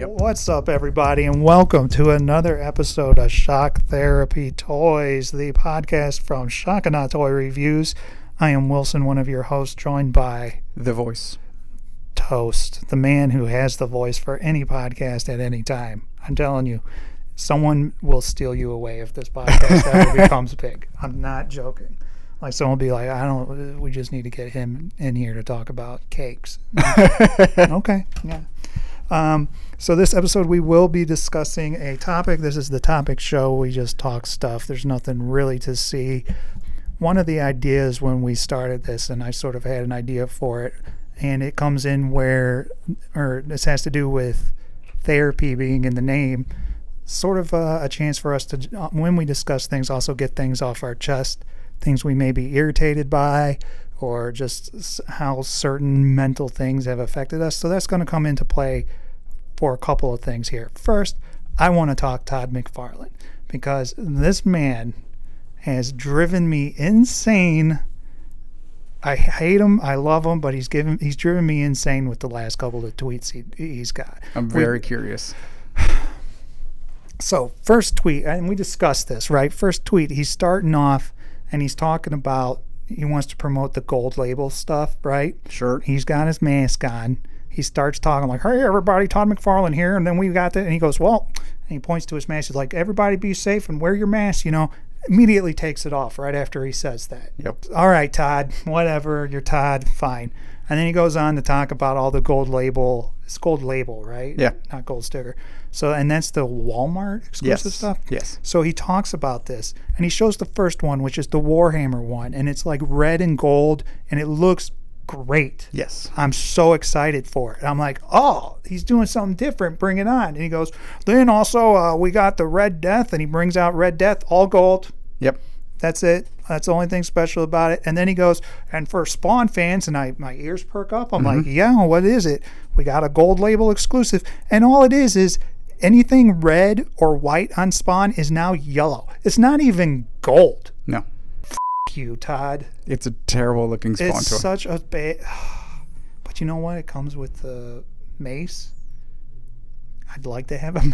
Yep. What's up, everybody, and welcome to another episode of Shock Therapy Toys, the podcast from Shockana Toy Reviews. I am Wilson, one of your hosts, joined by The voice. Toast, the man who has the voice for any podcast at any time. I'm telling you, someone will steal you away if this podcast ever becomes big. I'm not joking. Like, someone will be like, we just need to get him in here to talk about cakes. Okay, yeah. So this episode we will be discussing a topic. This is the topic show. We just talk stuff. There's nothing really to see. One of the ideas when we started this, and I sort of had an idea for it, and it comes in this has to do with therapy being in the name, sort of a chance for us to, when we discuss things, also get things off our chest, things we may be irritated by, or just how certain mental things have affected us. So that's going to come into play for a couple of things here. First, I want to talk Todd McFarlane, because this man has driven me insane. I hate him, I love him, but he's driven me insane with the last couple of tweets he's got. I'm very curious. So, first tweet, and we discussed this, right? First tweet, he's starting off and he's talking about he wants to promote the gold label stuff, right? Sure. He's got his mask on. He starts talking like, hey, everybody, Todd McFarlane here. And then we got that. And he goes, well, and he points to his mask. He's like, everybody be safe and wear your mask, Immediately takes it off right after he says that. Yep. All right, Todd, whatever. You're Todd, fine. And then he goes on to talk about all the gold label. It's gold label, right? Yeah. Not gold sticker. So, and that's the Walmart exclusive stuff? Yes. So he talks about this, and he shows the first one, which is the Warhammer one, and it's like red and gold, and it looks great. Yes. I'm so excited for it. I'm like, oh, he's doing something different. Bring it on. And he goes, then also we got the Red Death, and he brings out Red Death, all gold. Yep. That's it. That's the only thing special about it. And then he goes, and for Spawn fans, and my ears perk up. I'm like, yeah, what is it? We got a gold label exclusive. And all it is anything red or white on Spawn is now yellow. It's not even gold. No. F*** you, Todd. It's a terrible looking Spawn toy. It's such a bad... But you know what? It comes with the mace. I'd like to have a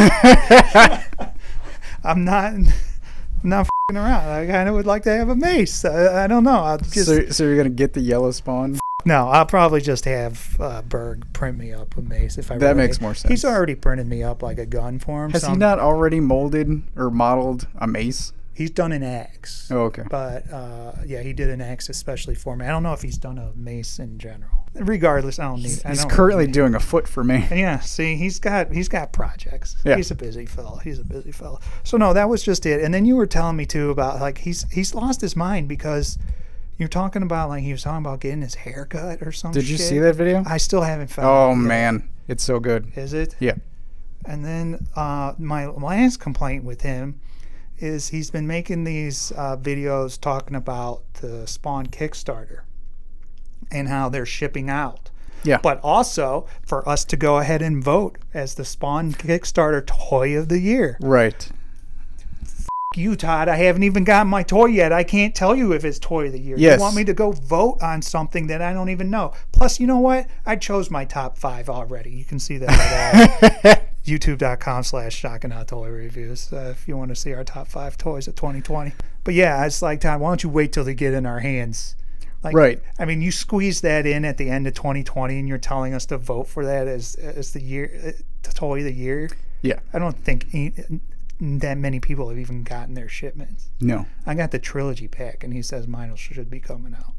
mace. I'm not f***ing around. I kind of would like to have a mace. I don't know. I'll just... So you're going to get the yellow Spawn? No, I'll probably just have Berg print me up a mace if I. That makes more sense. He's already printed me up like a gun for him. Has he not already molded or modeled a mace? He's done an axe. Oh, okay. But yeah, he did an axe especially for me. I don't know if he's done a mace in general. Regardless, I don't need. He's currently doing a foot for me. Yeah, see, he's got projects. Yeah. He's a busy fella. So no, that was just it. And then you were telling me too about like he's lost his mind because. You're talking about he was talking about getting his hair cut or something. Did you see that video? I still haven't found it. Oh, man. It's so good. Is it? Yeah. And then my last complaint with him is he's been making these videos talking about the Spawn Kickstarter and how they're shipping out. Yeah. But also for us to go ahead and vote as the Spawn Kickstarter Toy of the Year. Right. You, Todd, I haven't even gotten my toy yet. I can't tell you if it's Toy of the Year. Yes. You want me to go vote on something that I don't even know. Plus, you know what? I chose my top 5 already. You can see that at youtube.com/Shockana Toy Reviews if you want to see our top 5 toys of 2020. But yeah, it's like, Todd, why don't you wait till they get in our hands? Right. I mean, you squeeze that in at the end of 2020 and you're telling us to vote for that as the year, the Toy of the Year? Yeah. I don't think that many people have even gotten their shipments. No. I got the trilogy pack, and he says mine should be coming out.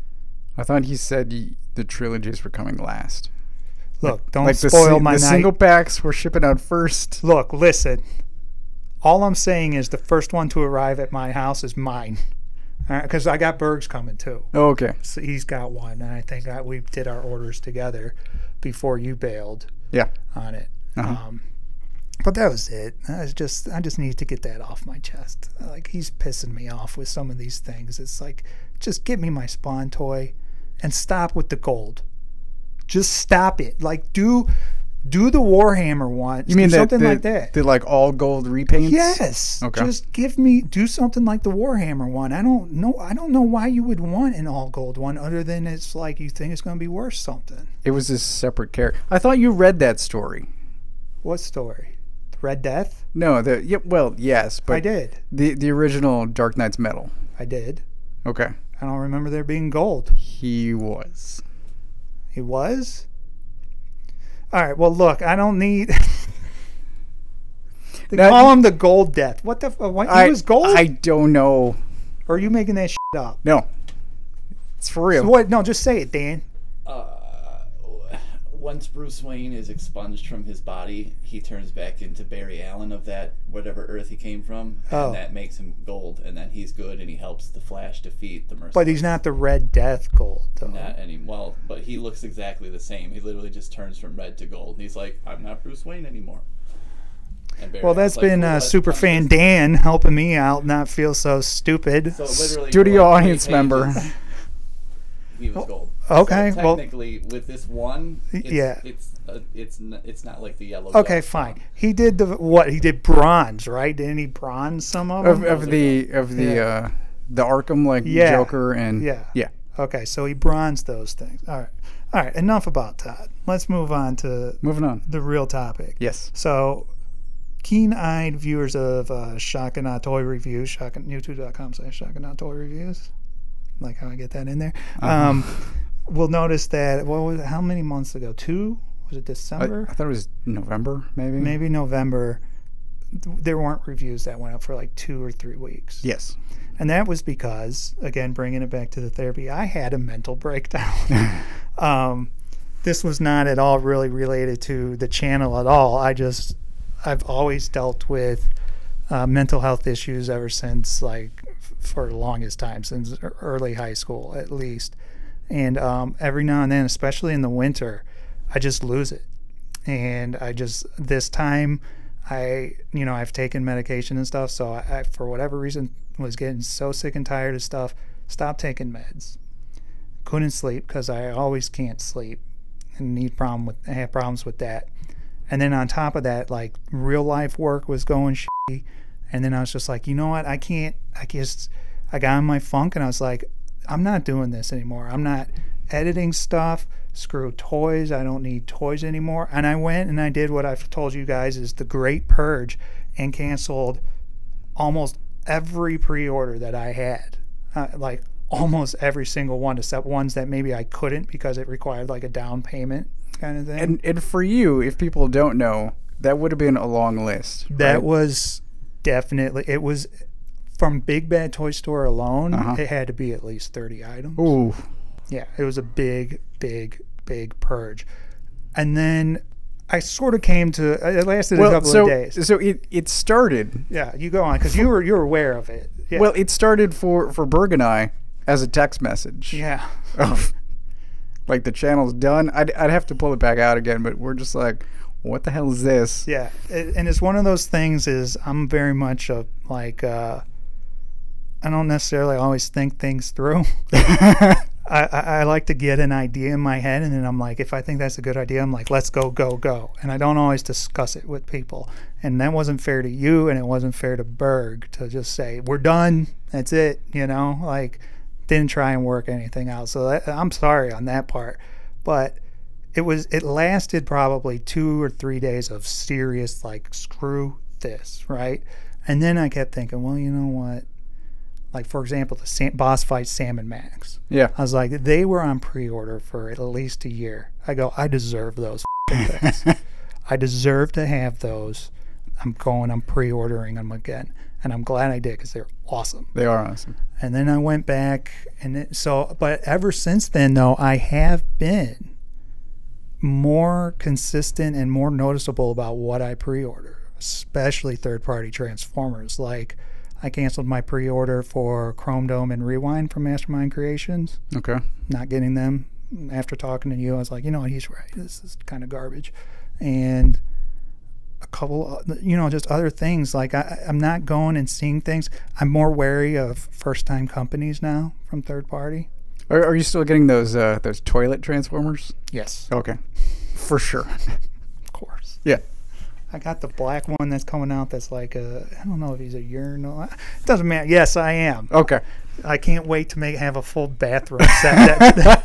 I thought he said the trilogies were coming last. Look, don't spoil my night. The single packs were shipping out first. Look, listen. All I'm saying is the first one to arrive at my house is mine. Because I got Berg's coming, too. Oh, okay. So he's got one, and I think we did our orders together before you bailed on it. Uh-huh. But that was it. I just need to get that off my chest. Like, he's pissing me off with some of these things. It's like, just get me my Spawn toy and stop with the gold. Just stop it. Like, do the Warhammer one. You mean something like that? The like all gold repaints? Yes. Okay. Just do something like the Warhammer one. I don't know why you would want an all gold one other than it's like you think it's going to be worth something. It was a separate character. I thought you read that story. What story? The Red Death? No, yes, but I did. The original Dark Knight's Metal. I did. Okay. I don't remember there being gold. He was. He was? All right, well, look, I don't need... They call him the Gold Death. What the... He was gold? I don't know. Or are you making that shit up? No. It's for real. So what? No, just say it, Dan. Once Bruce Wayne is expunged from his body, he turns back into Barry Allen of that whatever Earth he came from, and that makes him gold, and then he's good, and he helps the Flash defeat the Mercenaries. But he's not the Red Death gold, though. Not any. Well, but he looks exactly the same. He literally just turns from red to gold. He's like, I'm not Bruce Wayne anymore. Well, that's been Superfan Dan helping me out, not feel so stupid. So literally, Studio audience member. He was gold. Okay, so technically, with this one, it's not like the yellow. Okay, fine. He did He did bronze, right? Didn't he bronze some of them? Of the Arkham Joker and yeah. Okay, so he bronzed those things. All right. Enough about Todd. Let's move on to the real topic. Yes. So, keen-eyed viewers of Shaka Not Toy Reviews, youtube.com/Shaka Not Toy Reviews. Like how I get that in there. We'll notice that, how many months ago? 2? Was it December? I thought it was November, maybe. Maybe November. There weren't reviews that went up for like 2 or 3 weeks. Yes. And that was because, again, bringing it back to the therapy, I had a mental breakdown. This was not at all really related to the channel at all. I've always dealt with mental health issues ever since, for the longest time, since early high school at least. And every now and then, especially in the winter, I just lose it. And this time, I've taken medication and stuff, so I for whatever reason, was getting so sick and tired of stuff, stopped taking meds. Couldn't sleep because I always can't sleep and I have problems with that. And then on top of that, real life work was going shitty. And then I was just like, you know what? I got in my funk and I was like, I'm not doing this anymore. I'm not editing stuff. Screw toys. I don't need toys anymore. And I went and I did what I've told you guys is the great purge and canceled almost every pre-order that I had. Almost every single one, except ones that maybe I couldn't because it required a down payment kind of thing. And for you, if people don't know, that would have been a long list. That right? was definitely, it was from Big Bad Toy Store alone, it had to be at least 30 items. Ooh. Yeah, it was a big purge. And then I sort of came to, it lasted a couple of days. So it started. Yeah, you go on, because you were aware of it. Yeah. Well, it started for Berg and I as a text message. Yeah. The channel's done. I'd have to pull it back out again, but we're just like, what the hell is this? Yeah, and it's one of those things is I'm very much I don't necessarily always think things through. I like to get an idea in my head, and then I'm like, if I think that's a good idea, I'm like, let's go. And I don't always discuss it with people. And that wasn't fair to you, and it wasn't fair to Berg to just say, we're done, that's it, didn't try and work anything out. So I'm sorry on that part. But it lasted probably 2 or 3 days of serious, screw this, right? And then I kept thinking, well, you know what? For example, the boss fight Sam and Max. Yeah. I was like, they were on pre-order for at least a year. I go, I deserve those things. I deserve to have those. I'm pre-ordering them again. And I'm glad I did because they're awesome. They are awesome. And then I went back. But ever since then, though, I have been more consistent and more noticeable about what I pre-order, especially third-party Transformers. I canceled my pre-order for Chrome Dome and Rewind from Mastermind Creations. Okay. Not getting them. After talking to you, I was like, he's right. This is kind of garbage. And a couple, just other things. I'm not going and seeing things. I'm more wary of first-time companies now from third party. Are you still getting those toilet Transformers? Yes. Okay. For sure. Of course. Yeah. I got the black one that's coming out that's I don't know if he's a urinal. It doesn't matter. Yes, I am. Okay. I can't wait to have a full bathroom set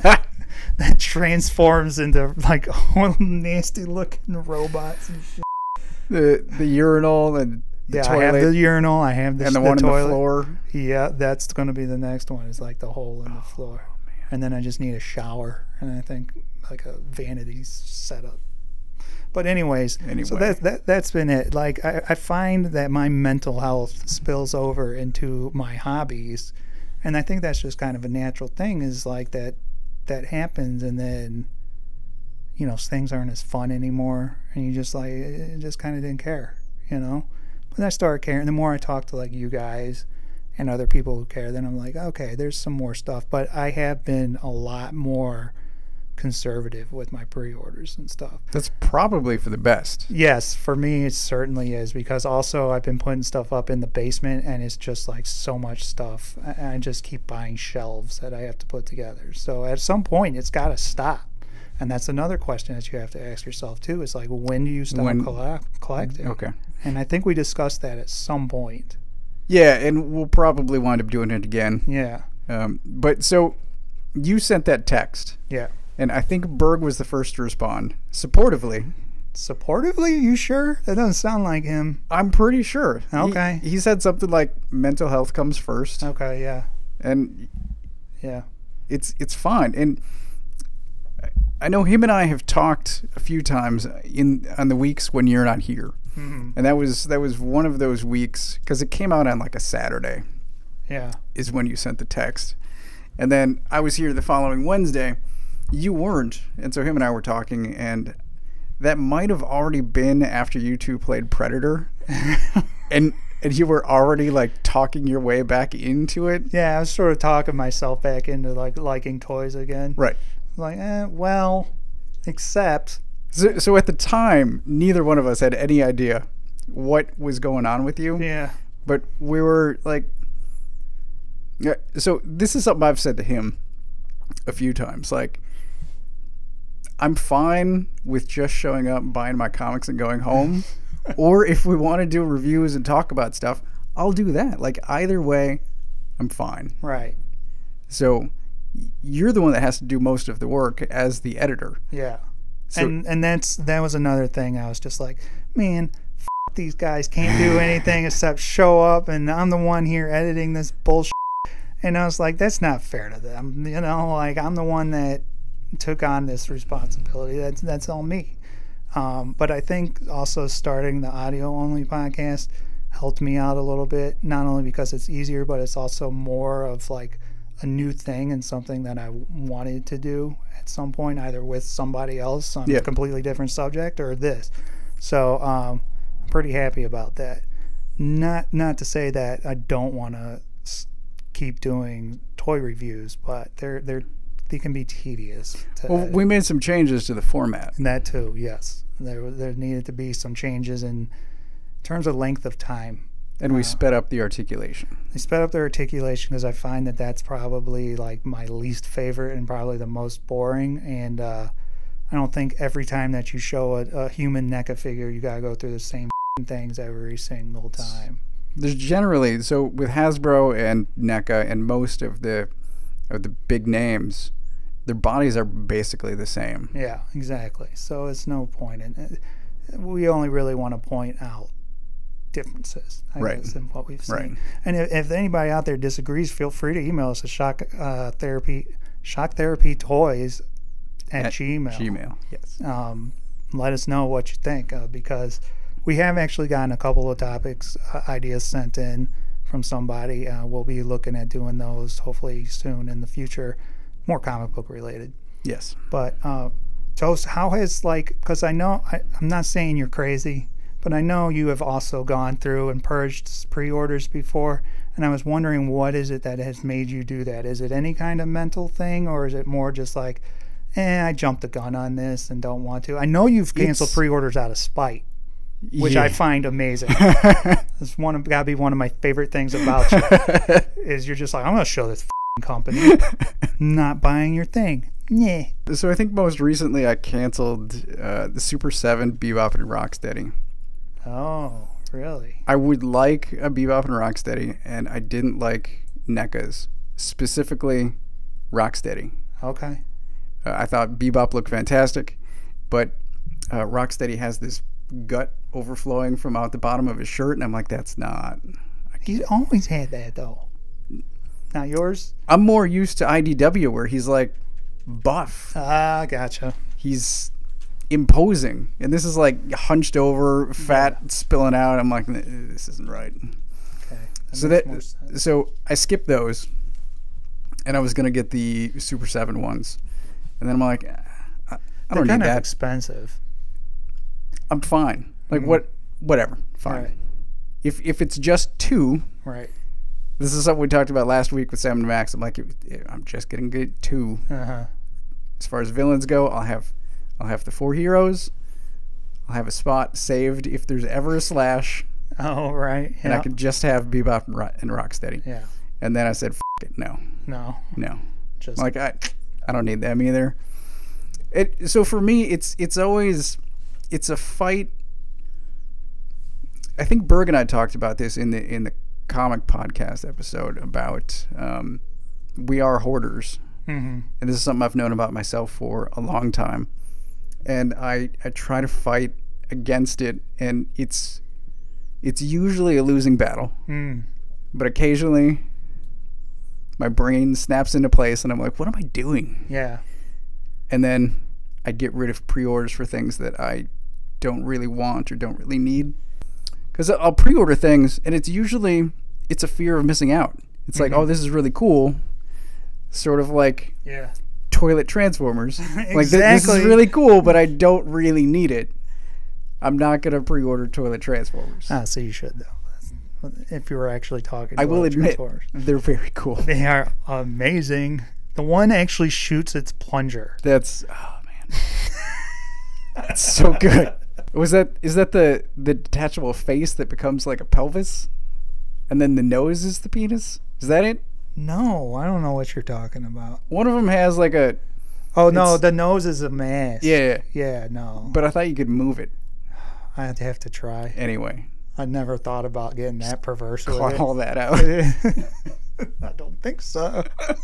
that transforms into all nasty looking robots and shit. The urinal and the toilet. I have the urinal. I have and the one toilet. on the floor. Yeah, that's going to be the next one. It's like the hole in the floor. Man. And then I just need a shower, and I think like a vanity setup. But anyways, so that's been it. Like I find that my mental health spills over into my hobbies, and I think that's just kind of a natural thing. Is like that happens, and then things aren't as fun anymore, and you just kind of didn't care, But I started caring. The more I talk to like you guys and other people who care, then I'm like, okay, there's some more stuff. But I have been a lot more conservative with my pre-orders and stuff. That's probably for the best. Yes, for me it certainly is, because also I've been putting stuff up in the basement, and it's just like so much stuff. I just keep buying shelves that I have to put together. So at some point it's got to stop. And that's another question that you have to ask yourself too. Is like, when do you stop collecting? Okay. And I think we discussed that at some point. Yeah, and we'll probably wind up doing it again. Yeah. But so you sent that text. Yeah. And I think Berg was the first to respond supportively. Supportively? You sure? That doesn't sound like him. I'm pretty sure. Okay. He said something like mental health comes first. Okay, yeah. And yeah, it's fine. And I know him and I have talked a few times on the weeks when you're not here. Mm-hmm. And that was one of those weeks, because it came out on like a Saturday. Yeah. Is when you sent the text. And then I was here the following Wednesday. You weren't. And so him and I were talking, and that might have already been after you two played Predator. and you were already like talking your way back into it. Yeah, I was sort of talking myself back into like liking toys again. Right. Like, well, except. So at the time, neither one of us had any idea what was going on with you. Yeah. But we were like, yeah. So this is something I've said to him a few times. Like, I'm fine with just showing up, buying my comics, and going home. Or if we want to do reviews and talk about stuff, I'll do that. Like, either way, I'm fine. Right. So you're the one that has to do most of the work as the editor. Yeah. So, and that was another thing. I was just like, man, these guys can't do anything except show up, and I'm the one here editing this bullshit. And I was like, that's not fair to them. Like, I'm the one that took on this responsibility. That's all me. But I think also starting the audio only podcast helped me out a little bit, not only because it's easier, but it's also more of like a new thing and something that I wanted to do at some point, either with somebody else on a completely different subject or this. So I'm pretty happy about that. Not to say that I don't want to keep doing toy reviews, but they can be tedious. Well, we made some changes to the format. And that too, yes. There needed to be some changes in terms of length of time. And we sped up the articulation. They sped up the articulation because I find that that's probably like my least favorite and probably the most boring. And I don't think every time that you show a human NECA figure, you got to go through the same things every single time. There's generally, so with Hasbro and NECA and most of the big names, their bodies are basically the same. Yeah, exactly. So it's no point in it. We only really want to point out differences, I guess, in what we've seen. Right. And if anybody out there disagrees, feel free to email us at shocktherapytoys at Gmail. Gmail, yes. Let us know what you think, because we have actually gotten a couple of topics, ideas sent in from somebody. We'll be looking at doing those hopefully soon in the future, more comic book related. Yes. But Toast, how has, like, because I know, I'm not saying you're crazy, but I know you have also gone through and purged pre-orders before, and I was wondering, what is it that has made you do that? Is it any kind of mental thing, or is it more just like, I jumped the gun on this and don't want to? I know you've canceled pre-orders out of spite, which I find amazing. It's got to be one of my favorite things about you, is you're just like, I'm going to show this company, not buying your thing. Yeah. So I think most recently I canceled the Super 7 Bebop and Rocksteady. Oh, really? I would like a Bebop and Rocksteady, and I didn't like NECA's, specifically Rocksteady. Okay. I thought Bebop looked fantastic, but Rocksteady has this gut overflowing from out the bottom of his shirt, and I'm like, that's not. He's always had that though. Not yours? I'm more used to IDW where he's like buff. Ah, gotcha. He's imposing, and this is like hunched over, fat spilling out. I'm like, this isn't right. Okay. So I skipped those, and I was gonna get the Super 7 ones, and then I'm like, I don't need that. Expensive. I'm fine. Like whatever, fine. Right. If it's just 2, right. This is something we talked about last week with Sam and Max. I'm like, I'm just gonna get 2. As far as villains go, I'll have the 4 heroes. I'll have a spot saved if there's ever a Slash. Oh, right. And I could just have Bebop and Rocksteady. Yeah. And then I said, it, no. Just like I don't need them either. So for me, it's a fight. I think Berg and I talked about this in the comic podcast episode about we are hoarders. Mm-hmm. And this is something I've known about myself for a long time. And I try to fight against it, and it's usually a losing battle. But occasionally my brain snaps into place and I'm like, what am I doing? Yeah. And then I get rid of pre-orders for things that I don't really want or don't really need. Because I'll pre-order things, and it's a fear of missing out. It's like, oh, this is really cool. Sort of like toilet Transformers. Exactly. Like, this is really cool, but I don't really need it. I'm not going to pre-order toilet Transformers. So you should, though. If you were actually talking I will admit, they're very cool. They are amazing. The one actually shoots its plunger. That's, oh, man. That's so good. Is that the detachable face that becomes like a pelvis? And then the nose is the penis? Is that it? No, I don't know what you're talking about. One of them has like a... Oh, no, the nose is a mask. Yeah. Yeah, no. But I thought you could move it. I'd have to try. Anyway. I never thought about getting that perverse with Caught it. all that out. I don't think so.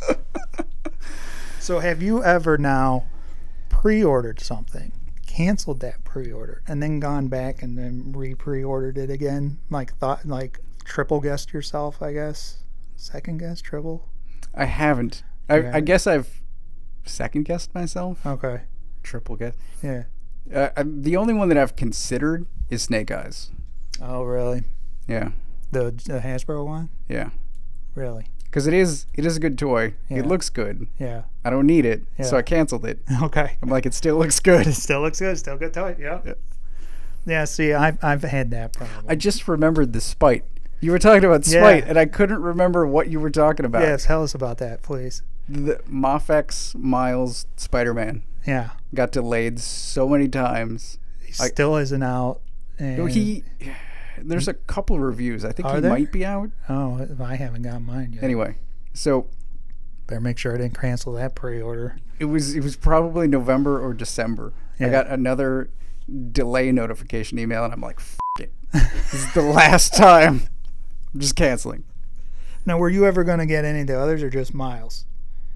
So have you ever now pre-ordered something, canceled that pre-order, and then gone back and then re-pre-ordered it again? Like triple guessed yourself, I guess? Second guess, triple? I haven't. I guess I've second guessed myself. Okay. Triple guess. Yeah. The only one that I've considered is Snake Eyes. Oh, really? Yeah. The Hasbro one? Yeah. Really? Because it is a good toy. Yeah. It looks good. Yeah. I don't need it, Yeah. so I canceled it. Okay. I'm like, it still looks good. It still looks good. Still good toy. Yeah. Yeah. See, I've had that problem. I just remembered the Spite. You were talking about Spite, and I couldn't remember what you were talking about. Yeah, tell us about that, please. The Mafex Miles Spider-Man. Yeah. Got delayed so many times. He still isn't out. And there's a couple reviews. I think he might be out. Oh, I haven't got mine yet. Anyway, so better make sure I didn't cancel that pre-order. It was probably November or December. Yeah. I got another delay notification email, and I'm like, F it. This is the last time. I'm just canceling. Now, were you ever going to get any of the others or just Miles?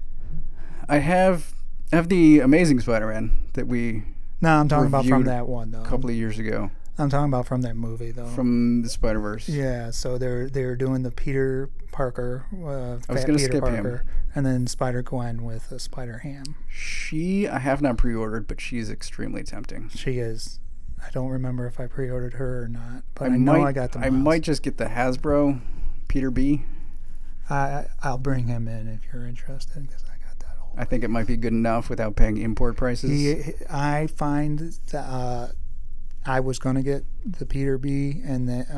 I have the Amazing Spider-Man that we No, I'm talking about from that one, though. A couple of years ago. I'm talking about from that movie, though. From the Spider-Verse. Yeah, so they're doing the Peter Parker, I was going to skip Parker, and then Spider-Gwen with a Spider-Ham. I have not pre-ordered, but she's extremely tempting. She is. I don't remember if I pre-ordered her or not, but I know I got the Miles. I might just get the Hasbro Peter B. I'll bring him in if you're interested, because I got that whole. I think it might be good enough without paying import prices. I find that I was going to get the Peter B, and then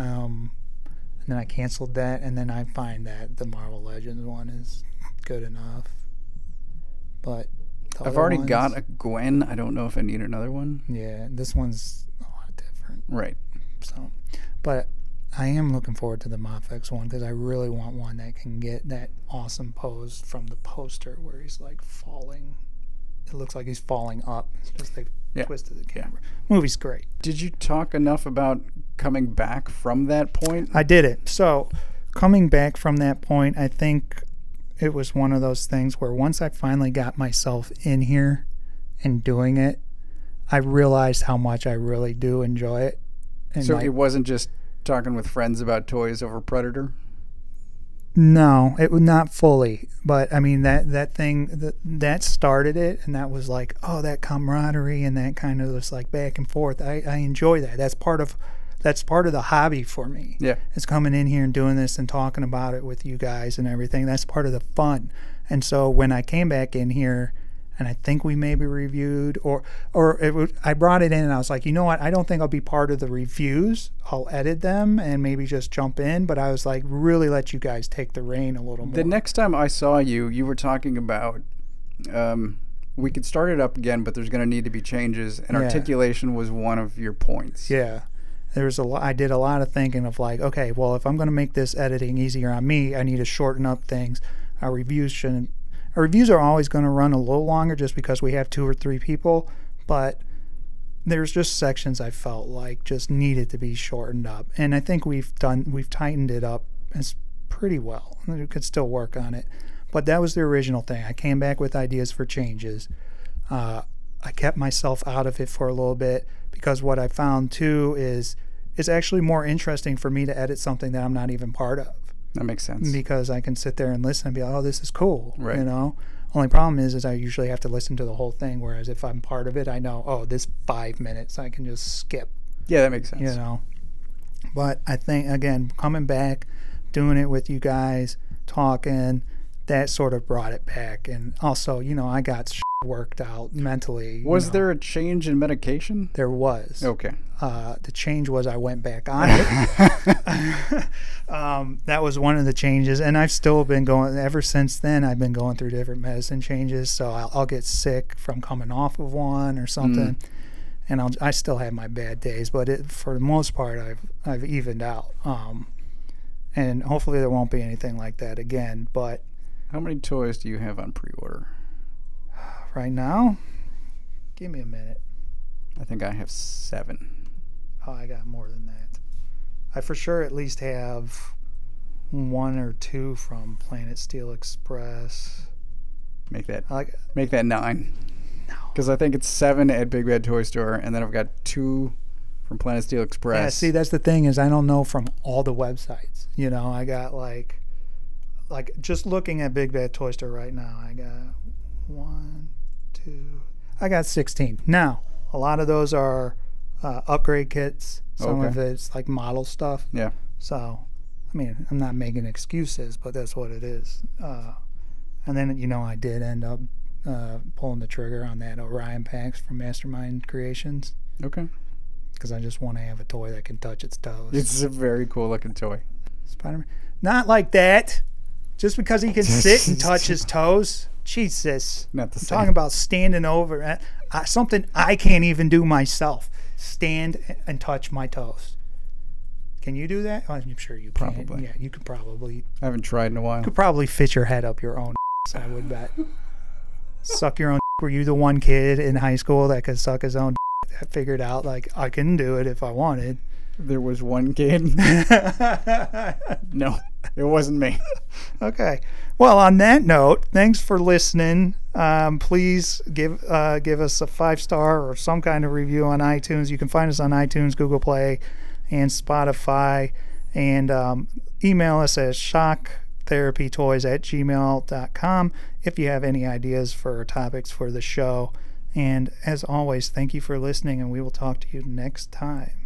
I canceled that, and then I find that the Marvel Legends one is good enough. But I've already got a Gwen. I don't know if I need another one. Yeah, this one's a lot different. Right. So, but I am looking forward to the Mafex one, because I really want one that can get that awesome pose from the poster where he's like falling. It looks like he's falling up. It's just they've twisted the camera. Movie's great. Did you talk enough about coming back from that point? I did it. So, coming back from that point, I think it was one of those things where once I finally got myself in here and doing it, I realized how much I really do enjoy it. And So it wasn't just talking with friends about toys over Predator? No, it was not fully, but I mean that thing that started it, and that was like, oh, that camaraderie and that kind of just like back and forth. I enjoy that. That's part of the hobby for me. Yeah. It's coming in here and doing this and talking about it with you guys and everything. That's part of the fun. And so when I came back in here, and I think we maybe reviewed, I brought it in and I was like, you know what? I don't think I'll be part of the reviews. I'll edit them and maybe just jump in. But I was like, really let you guys take the reign a little more. The next time I saw you, you were talking about we could start it up again, but there's going to need to be changes. And articulation was one of your points. Yeah. I did a lot of thinking of like, okay, well, if I'm going to make this editing easier on me, I need to shorten up things. Our reviews are always going to run a little longer just because we have 2 or 3 people, but there's just sections I felt like just needed to be shortened up, and I think we've tightened it up as pretty well. We could still work on it, but that was the original thing. I came back with ideas for changes. I kept myself out of it for a little bit because what I found too is it's actually more interesting for me to edit something that I'm not even part of. That makes sense. Because I can sit there and listen and be like, oh, this is cool. Right. You know? Only problem is I usually have to listen to the whole thing, whereas if I'm part of it, I know, oh, this 5 minutes I can just skip. Yeah, that makes sense. You know? But I think, again, coming back, doing it with you guys, talking, that sort of brought it back. And also, you know, I got worked out mentally. Was there a change in medication? There was. Okay. The change was I went back on it. That was one of the changes, and I've still been going ever since then. I've been going through different medicine changes, so I'll get sick from coming off of one or something, and I still have my bad days, but for the most part I've evened out, and hopefully there won't be anything like that again. But how many toys do you have on pre-order right now? Give me a minute. I think I have 7. Oh, I got more than that. I for sure at least have 1 or 2 from Planet Steel Express. Make that 9. No. Because I think it's 7 at Big Bad Toy Store, and then I've got 2 from Planet Steel Express. Yeah, see, that's the thing is I don't know from all the websites. You know, I got like just looking at Big Bad Toy Store right now, I got 1, 2. I got 16. Now, a lot of those are upgrade kits. Some of it's like model stuff. Yeah. So, I mean, I'm not making excuses, but that's what it is. And then, you know, I did end up pulling the trigger on that Orion Pax from Mastermind Creations. Okay. Because I just want to have a toy that can touch its toes. It's a very cool looking toy. Spider-Man. Not like that. Just because he can sit and touch his toes. Jesus. Not the I'm same. talking about standing over. Something I can't even do myself. Stand and touch my toes. Can you do that? I'm sure you can. Probably. Yeah, you could probably. I haven't tried in a while. You could probably fit your head up your own I would bet. Suck your own Were you the one kid in high school that could suck his own that figured out, like, I can do it if I wanted? There was one kid. No, it wasn't me. Okay. Well, on that note, thanks for listening. Please give us a 5-star or some kind of review on iTunes. You can find us on iTunes, Google Play, and Spotify. And email us at shocktherapytoys@gmail.com if you have any ideas for topics for the show. And as always, thank you for listening, and we will talk to you next time.